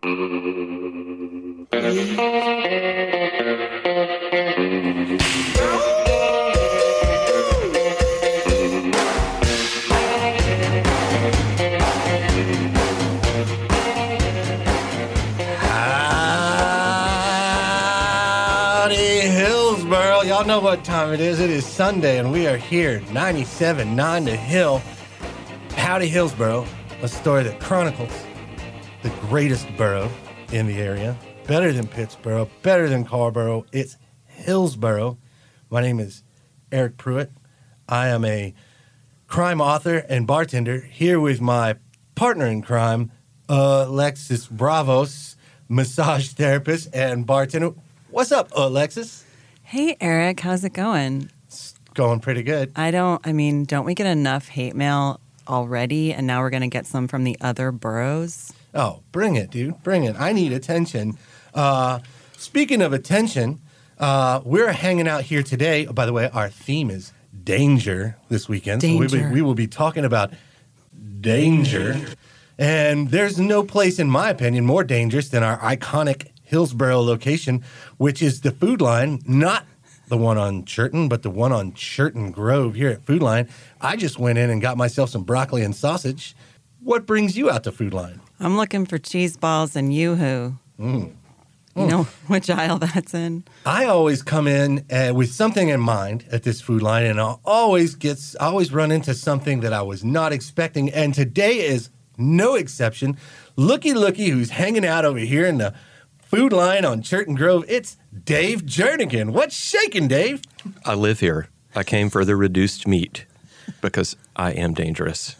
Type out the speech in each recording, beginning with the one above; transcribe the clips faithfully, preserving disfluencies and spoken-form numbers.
Y'all know what time it is. It is Sunday, and we are here, ninety-seven point nine The Hill. Howdy, Hillsboro, a story that chronicles the greatest borough in the area. Better than Pittsboro, better than Carrboro. It's Hillsboro. My name is Eric Pruitt. I am a crime author and bartender here with my partner in crime, Alexis Bravos, massage therapist and bartender. What's up, Alexis? Hey, Eric, how's it going? It's going pretty good. I don't, I mean, don't we get enough hate mail already, and now we're going to get some from the other boroughs? Oh, bring it, dude. Bring it. I need attention. Uh, speaking of attention, uh, we're hanging out here today. Oh, by the way, our theme is danger this weekend. Danger. So we, we will be talking about danger. And there's no place, in my opinion, more dangerous than our iconic Hillsboro location, which is the Food Line, not the one on Churton, but the one on Churton Grove here at Food Line. I just went in and got myself some broccoli and sausage. What brings you out to Food Line? I'm looking for cheese balls and Yoo-hoo. Mm. You Mm. know which aisle that's in? I always come in uh, with something in mind at this Food Line, and I always gets, I always run into something that I was not expecting, and today is no exception. Looky, looky, who's hanging out over here in the Food Line on Churton Grove. It's Dave Jernigan. What's shaking, Dave? I live here. I came for the reduced meat because I am dangerous.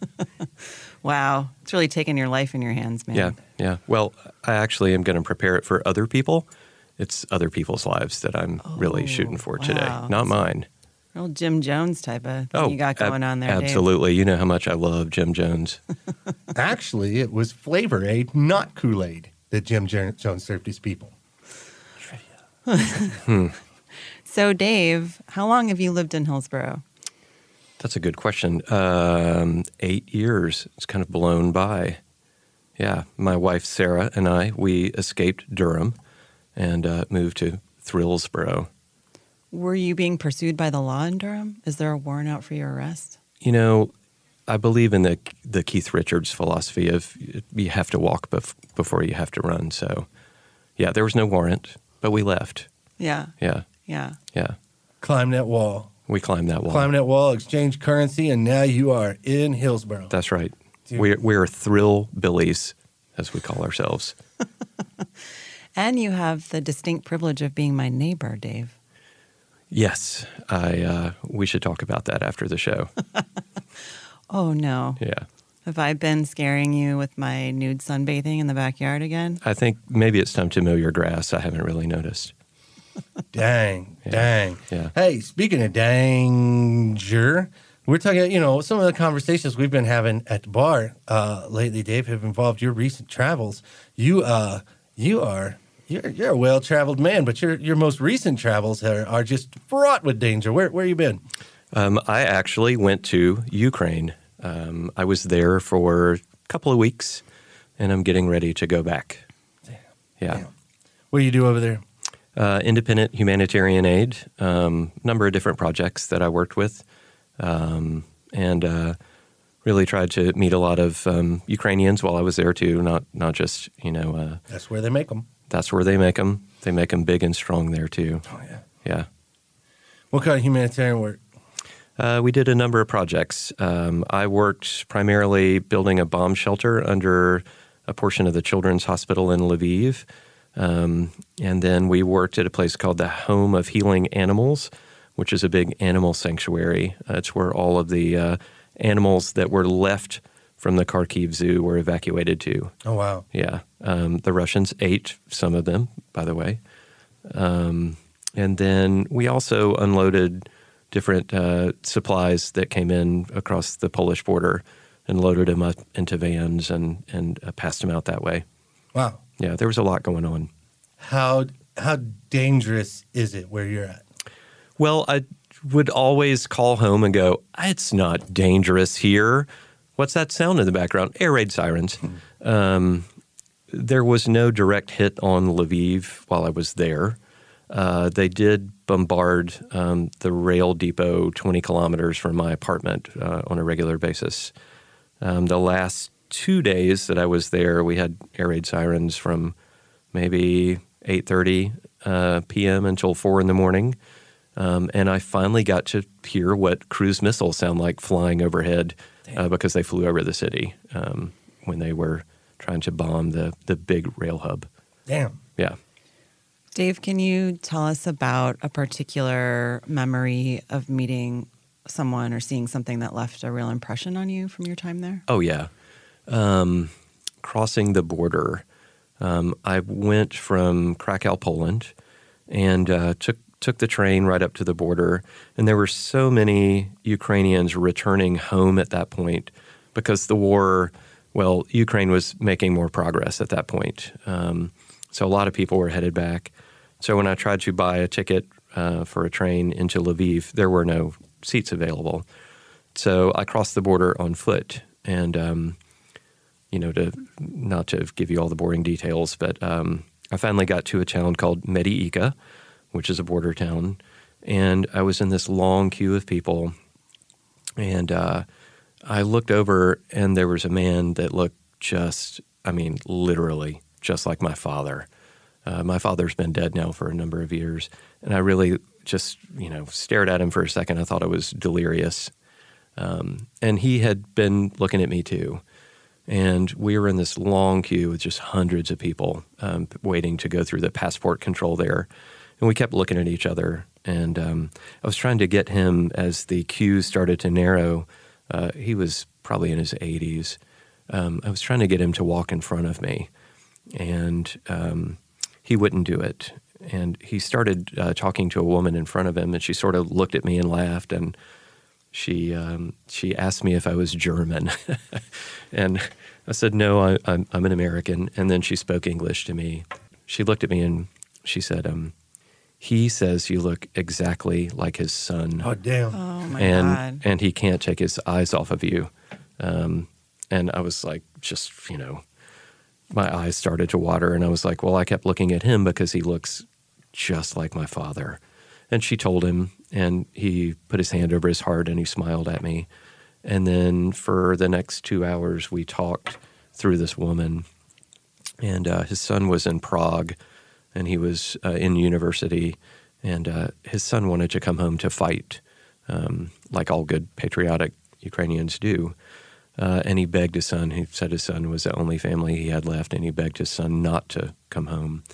Wow. It's really taking your life in your hands, man. Yeah, yeah. Well, I actually am going to prepare it for other people. It's other people's lives that I'm Oh, really shooting for today, wow. not mine. Real Jim Jones type of thing Oh, you got going ab- on there, Dave. absolutely. You know how much I love Jim Jones. Actually, it was Flavor Aid, not Kool-Aid, that Jim Jer- Jones served his people. hmm. So, Dave, how long have you lived in Hillsboro? That's a good question. Um, eight years. It's kind of blown by. Yeah. My wife, Sarah, and I, we escaped Durham and uh, moved to Thrillsboro. Were you being pursued by the law in Durham? Is there a warrant out for your arrest? You know, I believe in the the Keith Richards philosophy of you have to walk bef- before you have to run. So, yeah, there was no warrant, but we left. Yeah. Yeah. Yeah. Yeah. Climb that wall. We climbed that wall. Climb that wall, exchange currency, and now you are in Hillsboro. That's right. Dude. We're, we're thrill billies, as we call ourselves. And you have the distinct privilege of being my neighbor, Dave. Yes. I. Uh, we should talk about that after the show. Oh, no. Yeah. Have I been scaring you with my nude sunbathing in the backyard again? I think maybe it's time to mow your grass. I haven't really noticed. Dang, Yeah. dang. Yeah. Hey, speaking of danger, we're talking, you know, some of the conversations we've been having at the bar uh, lately, Dave, have involved your recent travels. You, uh, you are, you're, you're a well-traveled man, but your your most recent travels are, are just fraught with danger. Where where you been? Um, I actually went to Ukraine. Um, I was there for a couple of weeks, and I'm getting ready to go back. Damn. Yeah. Damn. What do you do over there? Uh, independent humanitarian aid, um, number of different projects that I worked with, um, and uh, really tried to meet a lot of um, Ukrainians while I was there too. Not not just you know. Uh, That's where they make them. that's where they make them. They make them big and strong there too. Oh yeah. Yeah. What kind of humanitarian work? Uh, we did a number of projects. Um, I worked primarily building a bomb shelter under a portion of the Children's Hospital in Lviv. Um, and then we worked at a place called the Home of Healing Animals, which is a big animal sanctuary. Uh, it's where all of the uh, animals that were left from the Kharkiv Zoo were evacuated to. Oh, wow. Yeah. Um, the Russians ate some of them, by the way. Um, and then we also unloaded different uh, supplies that came in across the Polish border and loaded them up into vans and, and uh, passed them out that way. Wow. Yeah, there was a lot going on. How how dangerous is it where you're at? Well, I would always call home and go, it's not dangerous here. What's that sound in the background? Air raid sirens. Um, there was no direct hit on Lviv while I was there. Uh, they did bombard um, the rail depot twenty kilometers from my apartment uh, on a regular basis. Um, the last two days that I was there, we had air raid sirens from maybe eight thirty uh, p.m. until four in the morning. Um, and I finally got to hear what cruise missiles sound like flying overhead uh, because they flew over the city um, when they were trying to bomb the, the big rail hub. Damn. Yeah. Dave, can you tell us about a particular memory of meeting someone or seeing something that left a real impression on you from your time there? Oh, yeah. Um, crossing the border. Um, I went from Krakow, Poland, and uh, took took the train right up to the border. And there were so many Ukrainians returning home at that point because the war, well, Ukraine was making more progress at that point. Um, so a lot of people were headed back. So when I tried to buy a ticket uh, for a train into Lviv, there were no seats available. So I crossed the border on foot. And, um, you know, to not to give you all the boring details, but um, I finally got to a town called Mediika, which is a border town. And I was in this long queue of people. And uh, I looked over, and there was a man that looked just, I mean, literally just like my father. Uh, my father's been dead now for a number of years, and I really just, you know, stared at him for a second. I thought I was delirious. Um, and he had been looking at me too. And we were in this long queue with just hundreds of people um, waiting to go through the passport control there. And we kept looking at each other. And um, I was trying to get him, as the queue started to narrow, uh, he was probably in his eighties. Um, I was trying to get him to walk in front of me. And um, he wouldn't do it. And he started uh, talking to a woman in front of him, and she sort of looked at me and laughed, and she um, she asked me if I was German. And I said, no, I, I'm, I'm an American. And then she spoke English to me. She looked at me and she said, um, he says you look exactly like his son. Oh, damn. Oh, my and, God. And he can't take his eyes off of you. Um, and I was like, just, you know, my eyes started to water, and I was like, well, I kept looking at him because he looks just like my father. And she told him, and he put his hand over his heart, and he smiled at me. And then for the next two hours, we talked through this woman. And uh, his son was in Prague, and he was uh, in university, and uh, his son wanted to come home to fight, um, like all good patriotic Ukrainians do. Uh, and he begged his son. He said his son was the only family he had left, and he begged his son not to come home.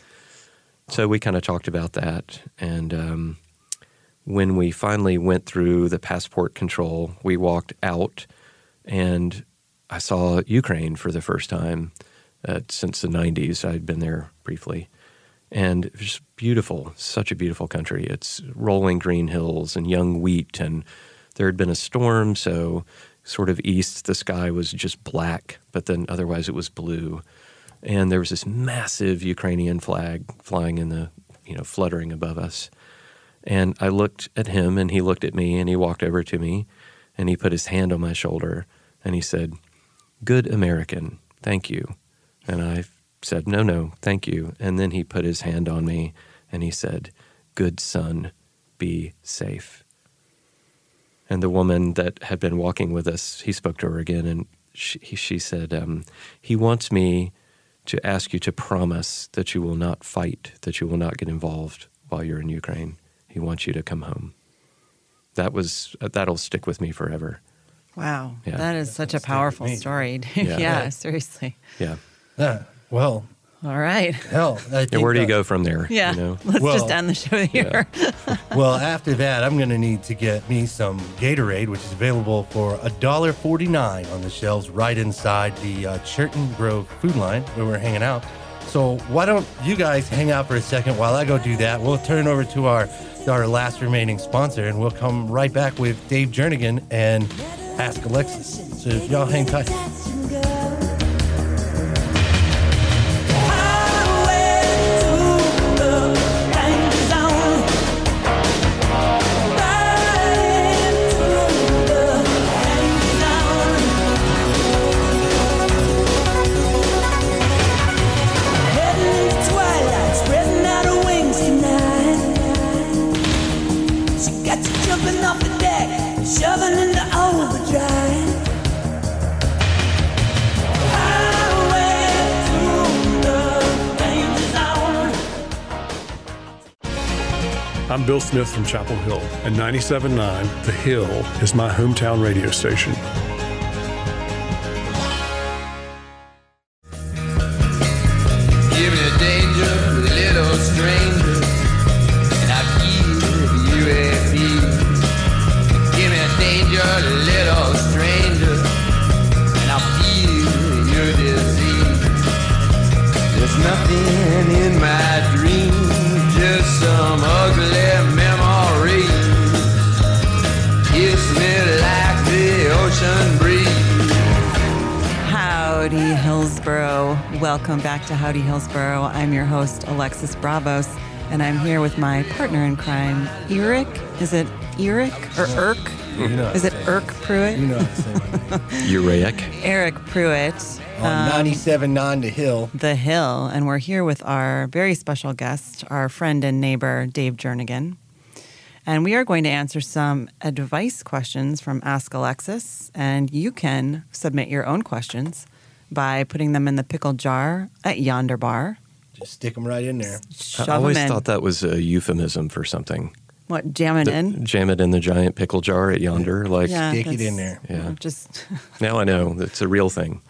So we kind of talked about that. And um, when we finally went through the passport control, we walked out, and I saw Ukraine for the first time uh, since the nineties. I'd been there briefly. And it was beautiful, such a beautiful country. It's rolling green hills and young wheat, and there had been a storm, so sort of east, the sky was just black, but then otherwise it was blue. And there was this massive Ukrainian flag flying in the, you know, fluttering above us. And I looked at him, and he looked at me, and he walked over to me, and he put his hand on my shoulder, and he said, "Good American, thank you." And I said, "No, no, thank you." And then he put his hand on me, and he said, "Good son, be safe." And the woman that had been walking with us, he spoke to her again, and she, she said, um, he wants me to ask you to promise that you will not fight, that you will not get involved while you're in Ukraine. He wants you to come home. That was, that'll stick with me forever. Wow. Yeah. That is such a powerful story. Yeah. Yeah, seriously. Yeah. Yeah. Well, All right. hell. I think, Yeah, where do you uh, go from there? Yeah. You know? Let's Well, just end the show here. Well, after that, I'm going to need to get me some Gatorade, which is available for one dollar forty-nine on the shelves right inside the uh, Churton Grove food line where we're hanging out. So why don't you guys hang out for a second while I go do that? We'll turn over to our, our last remaining sponsor, and we'll come right back with Dave Jernigan and Ask Alexis. So y'all hang tight. I'm Bill Smith from Chapel Hill, and ninety-seven point nine The Hill is my hometown radio station. Give me a danger with a little stranger, and I'll give you a feel. Give me a danger, little stranger, and I'll feel your disease. There's nothing in my dreams, just some ugly memories. Kiss me like the ocean breeze. Howdy, Hillsboro. Welcome back to Howdy, Hillsboro. I'm your host, Alexis Bravos, and I'm here with my partner in crime, Eric. Is it Eric or Irk? You know Is it Irk Pruitt? You know how to say my name. Uraic. Eric Pruitt. On ninety-seven point nine The Hill. The Hill, and we're here with our very special guest, our friend and neighbor, Dave Jernigan. And we are going to answer some advice questions from Ask Alexis, and you can submit your own questions by putting them in the pickle jar at Yonder Bar. Just stick them right in there. Shove I always them in. thought that was a euphemism for something. What, jam it The- in? Jam it in the giant pickle jar at Yonder. Like, Yeah, Stick it that's- in there. Yeah. Just... now I know it's a real thing.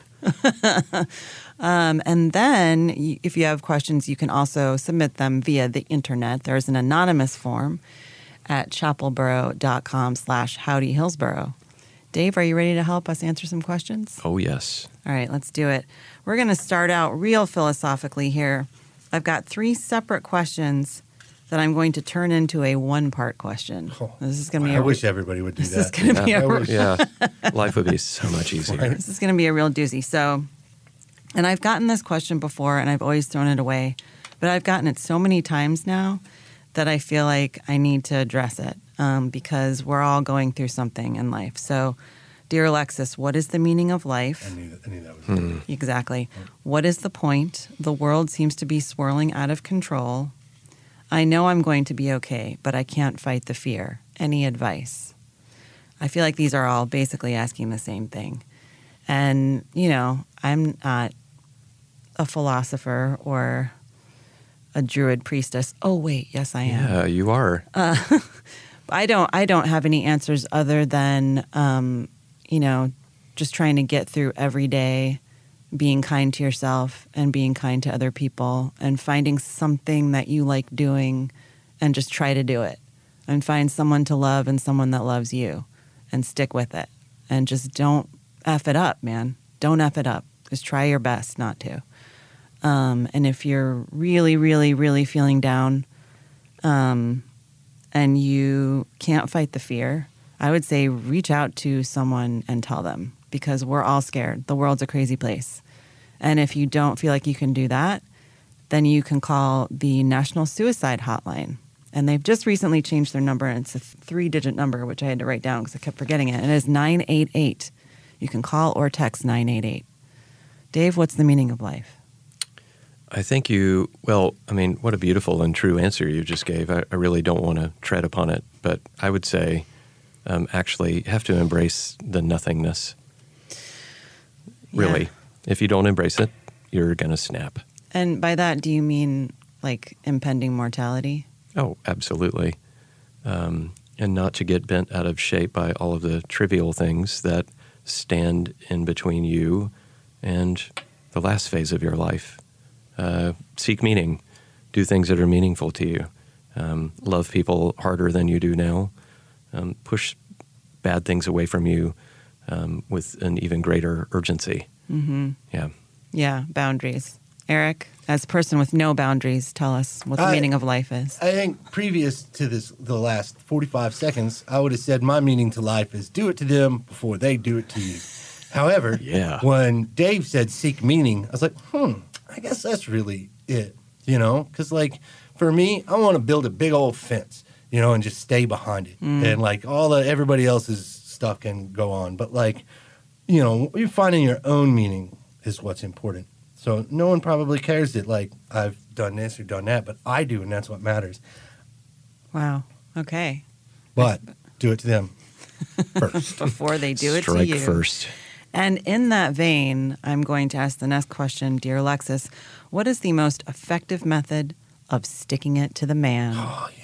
Um, and then y- if you have questions, you can also submit them via the internet. There's an anonymous form at chapelboro.com slash howdy Hillsboro. Dave, are you ready to help us answer some questions? Oh, yes. All right, let's do it. We're going to start out real philosophically here. I've got three separate questions that I'm going to turn into a one-part question. Oh, This is going to be I a, wish everybody would do this that. is going to be Yeah. a I wish. Yeah. Life would be so much easier. This is going to be a real doozy. So, and I've gotten this question before and I've always thrown it away, but I've gotten it so many times now that I feel like I need to address it um, because we're all going through something in life. So, dear Alexis, what is the meaning of life? I knew that, I knew that was Hmm. Exactly. What is the point? The world seems to be swirling out of control. I know I'm going to be okay, but I can't fight the fear. Any advice? I feel like these are all basically asking the same thing. And, you know, I'm not a philosopher or a druid priestess. Oh, wait, yes, I am. Yeah, you are. I don't I don't have any answers other than um, you know, just trying to get through every day, being kind to yourself and being kind to other people and finding something that you like doing and just try to do it. And find someone to love and someone that loves you and stick with it. And just don't F it up, man. Don't F it up. Just try your best not to. Um, and if you're really, really, really feeling down, um, and you can't fight the fear, I would say reach out to someone and tell them because we're all scared. The world's a crazy place. And if you don't feel like you can do that, then you can call the National Suicide Hotline. And they've just recently changed their number, and it's a three-digit number, which I had to write down because I kept forgetting it. And it is nine eight eight. You can call or text nine eight eight. Dave, what's the meaning of life? I think you, well, I mean, what a beautiful and true answer you just gave. I, I really don't want to tread upon it, but I would say um, actually you have to embrace the nothingness. Really. Yeah. If you don't embrace it, you're going to snap. And by that, do you mean like impending mortality? Oh, absolutely. Um, and not to get bent out of shape by all of the trivial things that stand in between you and the last phase of your life. Uh, seek meaning. Do things that are meaningful to you. Um, love people harder than you do now. Um, push bad things away from you um, with an even greater urgency. Mm-hmm. Yeah. Yeah, boundaries. Eric, as a person with no boundaries, tell us what the I- meaning of life is. I think previous to this, the last forty-five seconds, I would have said my meaning to life is do it to them before they do it to you. However, Yeah. when Dave said seek meaning, I was like, hmm, I guess that's really it, you know? Because, like, for me, I want to build a big old fence, you know, and just stay behind it. And, like, all the everybody else's stuff can go on. But, like, you know, you finding your own meaning is what's important. So no one probably cares that, like, I've done this or done that, but I do, and that's what matters. Wow. Okay. But do it to them first. Before they do it to Strike you. first. And in that vein, I'm going to ask the next question, dear Alexis. What is the most effective method of sticking it to the man? Oh, yes.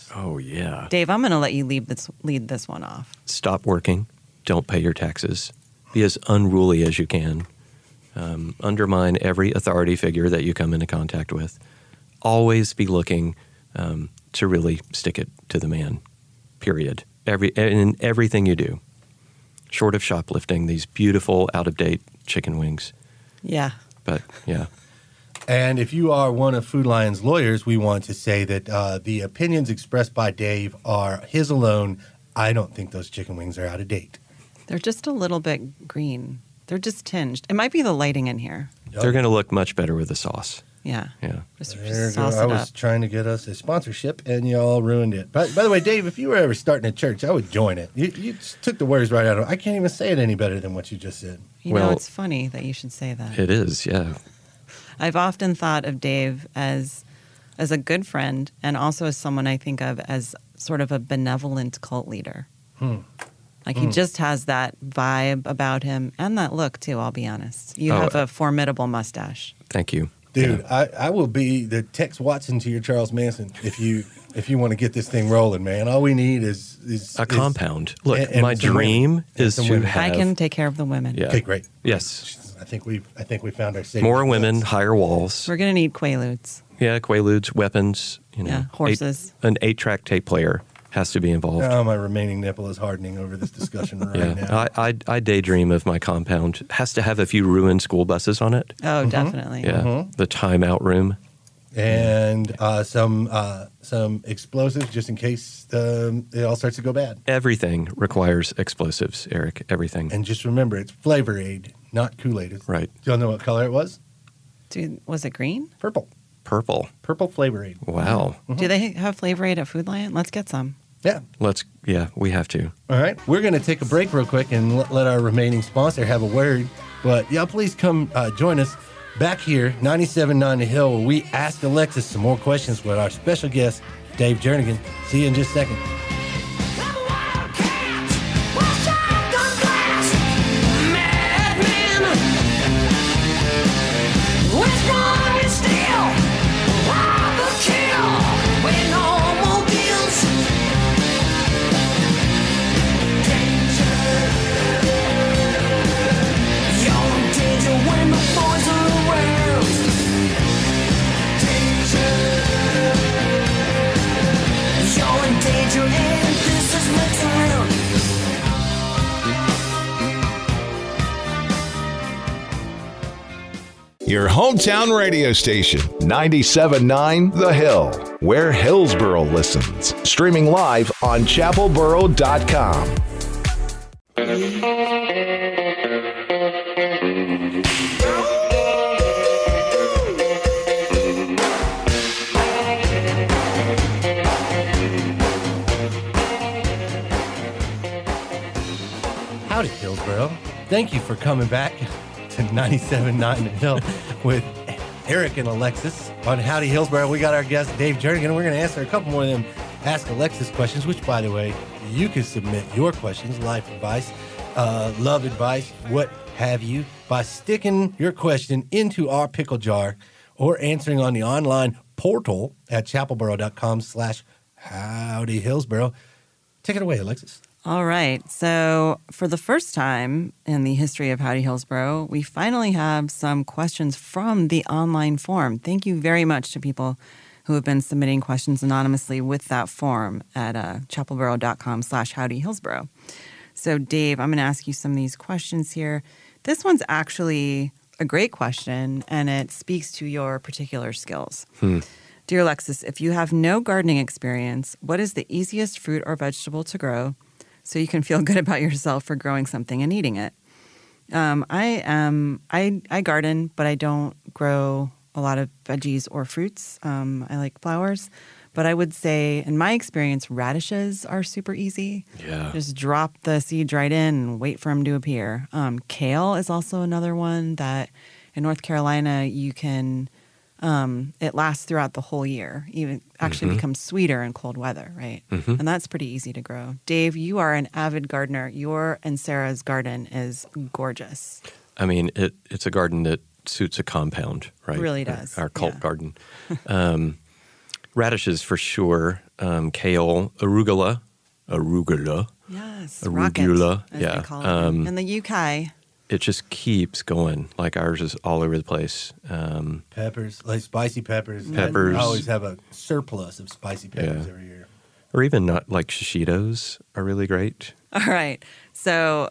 Oh, yeah. Dave, I'm going to let you lead this lead this one off. Stop working. Don't pay your taxes. Be as unruly as you can. Um, undermine every authority figure that you come into contact with. Always be looking um, to really stick it to the man, period. Every in everything you do. Short of shoplifting, these beautiful, out-of-date chicken wings. Yeah. But, yeah. And if you are one of Food Lion's lawyers, we want to say that uh, the opinions expressed by Dave are his alone. I don't think those chicken wings are out of date. They're just a little bit green. They're just tinged. It might be the lighting in here. They're going to look much better with the sauce. Yeah. Yeah. Just, There just you go. sauce I it was up. trying to get us a sponsorship, and y'all ruined it. By, by the way, Dave, if you were ever starting a church, I would join it. You, you just took the words right out of it. I can't even say it any better than what you just said. You know, Well- it's funny that you should say that. It is, yeah. I've often thought of Dave as as a good friend and also as someone I think of as sort of a benevolent cult leader. Hmm. Like he just has that vibe about him and that look too, I'll be honest. You Oh, have a formidable mustache. Thank you. Dude, Yeah. I, I will be the Tex Watson to your Charles Manson if you if you want to get this thing rolling, man. All we need is is A is- compound. Look, and- and my some dream women. And is some to women. have... I can take care of the women. Yeah. Okay, great. Yes. I think we I think we found our safe. More women, higher walls. We're going to need Quaaludes. Yeah, Quaaludes, weapons, you know. Yeah, horses. Eight, an eight-track tape player has to be involved. Oh, my remaining nipple is hardening over this discussion right yeah, now. I, I I daydream of my compound. Has to have a few ruined school buses on it. Oh, definitely. Yeah, Mhm. the timeout room. and uh, some uh, some explosives just in case um, it all starts to go bad. Everything requires explosives, Eric. Everything. And just remember, it's Flavor Aid, not Kool-Aid. It's- Right. Do y'all know what color it was? Dude, was it green? Purple. Purple. Purple Flavor Aid. Wow. Do they have Flavor Aid at Food Lion? Let's get some. Yeah. Let's. Yeah, we have to. All right. We're going to take a break real quick and let, let our remaining sponsor have a word. But y'all please come uh, join us back here, ninety-seven point nine The Hill, where we ask Alexis some more questions with our special guest, Dave Jernigan. See you in just a second. Your hometown radio station, ninety-seven point nine The Hill, where Hillsboro listens. Streaming live on chapel boro dot com. Howdy, Hillsboro. Thank you for coming back to ninety-seven point nine The Hill with Eric and Alexis. On Howdy, Hillsboro, we got our guest, Dave Jernigan, and we're going to answer a couple more of them Ask Alexis questions, which, by the way, you can submit your questions, life advice, uh, love advice, what have you, by sticking your question into our pickle jar or answering on the online portal at chapelboro.com slash Howdy, Hillsboro. Take it away, Alexis. All right. So, for the first time in the history of Howdy Hillsboro, we finally have some questions from the online form. Thank you very much to people who have been submitting questions anonymously with that form at uh, chapelboro.com slash Howdy Hillsboro. So, Dave, I'm going to ask you some of these questions here. This one's actually a great question, and it speaks to your particular skills. Hmm. Dear Alexis, if you have no gardening experience, what is the easiest fruit or vegetable to grow so you can feel good about yourself for growing something and eating it? Um, I am I I garden, but I don't grow a lot of veggies or fruits. Um, I like flowers, but I would say, in my experience, radishes are super easy. Yeah. Just drop the seeds right in and wait for them to appear. Um, kale is also another one that in North Carolina you can. Um, it lasts throughout the whole year. Even actually Mhm. becomes sweeter in cold weather, right? Mhm. And that's pretty easy to grow. Dave, you are an avid gardener. Your and Sarah's garden is gorgeous. I mean, it, it's a garden that suits a compound, right? Really Our- does, Our, cult yeah. garden. um, radishes for sure, um, kale, arugula, arugula. Yes, Arugula, rocket, as yeah. they call it. Um, In the U K. It just keeps going. Like ours is all over the place. Um, Peppers, like spicy peppers. Peppers. I always have a surplus of spicy peppers Yeah. every year. or even not like shishitos are really great. All right. So,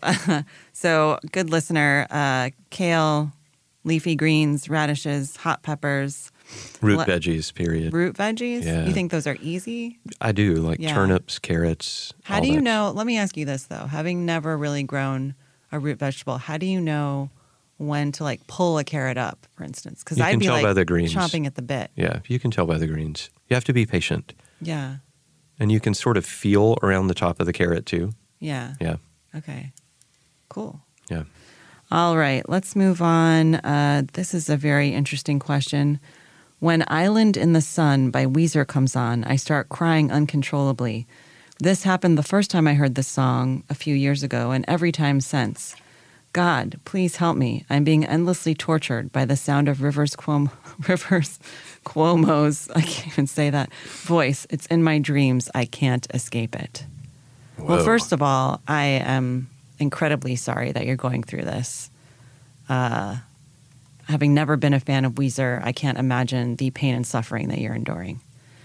so good listener, uh, kale, leafy greens, radishes, hot peppers, Root Le- veggies, period. root veggies. Yeah. You think those are easy? I do, like Yeah. turnips, carrots. How all do you that. know? Let me ask you this though. Having never really grown a root vegetable, how do you know when to like pull a carrot up, for instance? Because You I'd can be tell like by the greens. chomping at the bit. Yeah, you can tell by the greens. You have to be patient. Yeah. And you can sort of feel around the top of the carrot too. Yeah. Yeah, Okay. Cool. yeah. All right, let's move on. Uh, this is a very interesting question. When Island in the Sun by Weezer comes on, I start crying uncontrollably. This happened the first time I heard this song a few years ago, and every time since. God, please help me. I'm being endlessly tortured by the sound of Rivers Cuomo, Rivers Cuomo's, I can't even say that, voice. It's in my dreams. I can't escape it. Well, Whoa. first of all, I am incredibly sorry that you're going through this. Uh, having never been a fan of Weezer, I can't imagine the pain and suffering that you're enduring.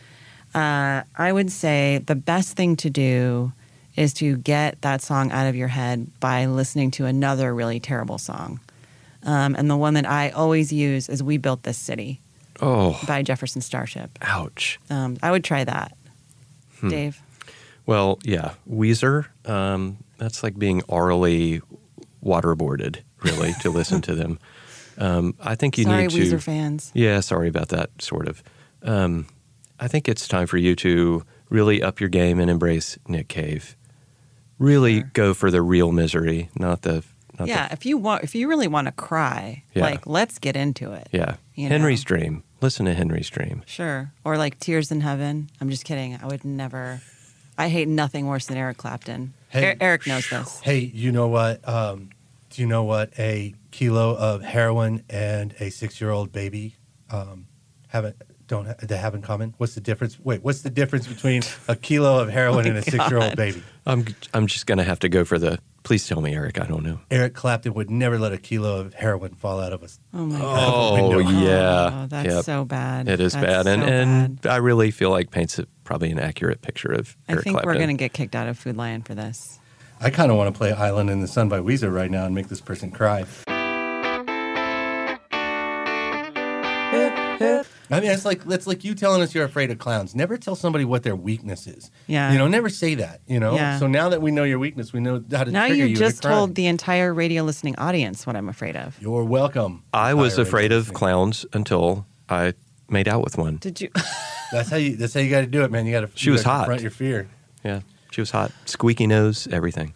Uh, I would say the best thing to do is to get that song out of your head by listening to another really terrible song. Um, and the one that I always use is We Built This City Oh, by Jefferson Starship. ouch. Um, I would try that. Hmm. Dave? Well, yeah, Weezer, um, that's like being orally waterboarded, really, to listen to them. Um, I think you Sorry, need to... Weezer fans. Yeah, sorry about that, sort of. Um, I think it's time for you to really up your game and embrace Nick Cave. Really Sure. go for the real misery, not the... Not Yeah, if you want, if you really want to cry, Yeah. like let's get into it. The, yeah. You Henry's know. Dream. Listen to Henry's Dream. Sure. Or like Tears in Heaven. I'm just kidding. I would never. I hate nothing worse than Eric Clapton. Hey. Er- Eric knows this. Hey, you know what? Um, do you know what a kilo of heroin and a six-year-old baby um, haven't don't ha- they have in common? What's the difference? Wait, what's the difference between a kilo of heroin Oh and a six-year-old God. baby? I'm I'm just going to have to go for the... Please tell me, Eric. I don't know. Eric Clapton would never let a kilo of heroin fall out of us. Oh my Oh, God. window. yeah. Oh, that's Yep. so bad. It is That's bad. And, so and bad. I really feel like paints a, probably an accurate picture of I Eric think Clapton. we're going to get kicked out of Food Lion for this. I kind of want to play Island in the Sun by Weezer right now and make this person cry. I mean, it's like it's like you telling us you're afraid of clowns. Never tell somebody what their weakness is. Yeah. You know, never say that. You know. Yeah. So now that we know your weakness, we know how to Now trigger you you just to cry. told the entire radio listening audience what I'm afraid of. You're welcome. I was entire afraid radio of listening. clowns until I made out with one. Did you? That's how you. That's how you got to do it, man. You got to. She was hot. Confront your fear. Yeah. She was hot. Squeaky nose, everything.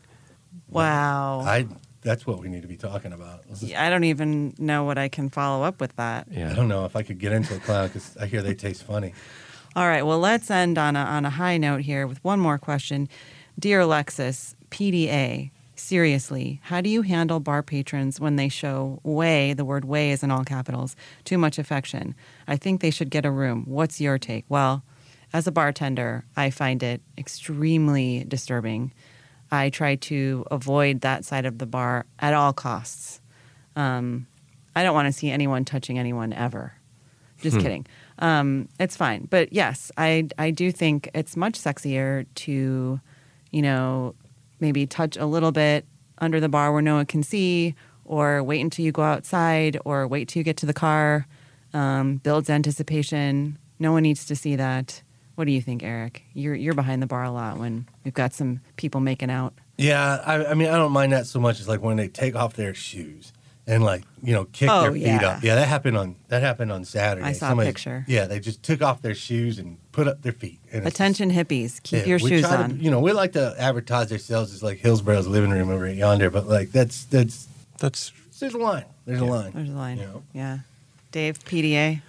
Wow. I. That's what we need to be talking about. This is- I don't even know what I can follow up with that. Yeah. I don't know if I could get into a clown because I hear they taste funny. All right. Well, let's end on a, on a high note here with one more question. Dear Alexis, P D A, seriously, how do you handle bar patrons when they show way, the word way is in all capitals, too much affection? I think they should get a room. What's your take? Well, as a bartender, I find it extremely disturbing. I try to avoid that side of the bar at all costs. Um, I don't want to see anyone touching anyone ever. Just Hmm. kidding. Um, it's fine. But yes, I, I do think it's much sexier to, you know, maybe touch a little bit under the bar where no one can see, or wait until you go outside, or wait till you get to the car. Um, builds anticipation. No one needs to see that. What do you think, Eric? You're you're behind the bar a lot when we've got some people making out. Yeah, I, I mean, I don't mind that so much as like when they take off their shoes and like you know kick Oh, their feet yeah. up. Yeah, that happened on that happened on Saturday. I saw a Somebody- picture. Yeah, they just took off their shoes and put up their feet. And it's Attention hippies, keep Yeah, your we shoes try to- on. you know, we like to advertise ourselves as like Hillsboro's living room over yonder, but like that's that's That's there's a line. There's a line. There's a line. You know? Yeah. Dave, P D A.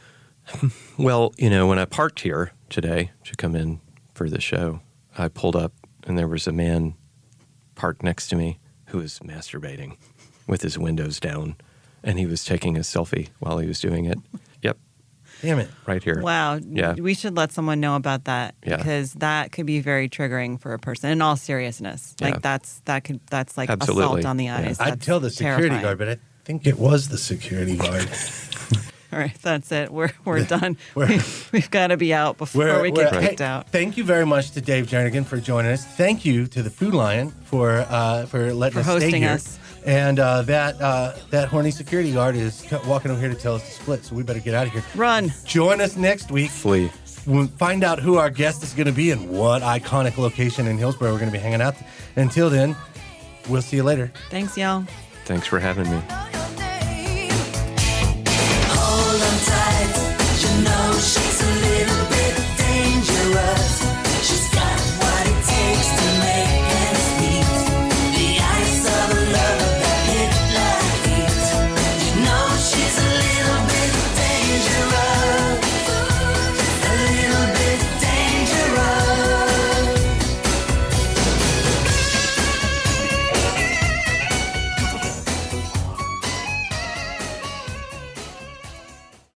well, you know, when I parked here today to come in for the show, I pulled up and there was a man parked next to me who was masturbating with his windows down, and he was taking a selfie while he was doing it. Yep. Damn it. right here. Wow. Yeah. We should let someone know about that Yeah. because that could be very triggering for a person in all seriousness. Like Yeah. that's that could that's like Absolutely. assault on the Yeah. eyes. I'd That's tell the security terrifying. guard, but I think it was the security guard. All right, that's it. We're we're done. We're- we, we've got to be out before We're- we we're- get kicked hey, out. Thank you very much to Dave Jernigan for joining us. Thank you to the Food Lion for uh, for letting For us stay hosting here. us. And uh, that uh, that horny security guard is c- walking over here to tell us to split, so we better get out of here. Run. Join us next week. Flee. We'll find out who our guest is going to be and what iconic location in Hillsborough we're going to be hanging out. Until then, we'll see you later. Thanks, y'all. Thanks for having me. know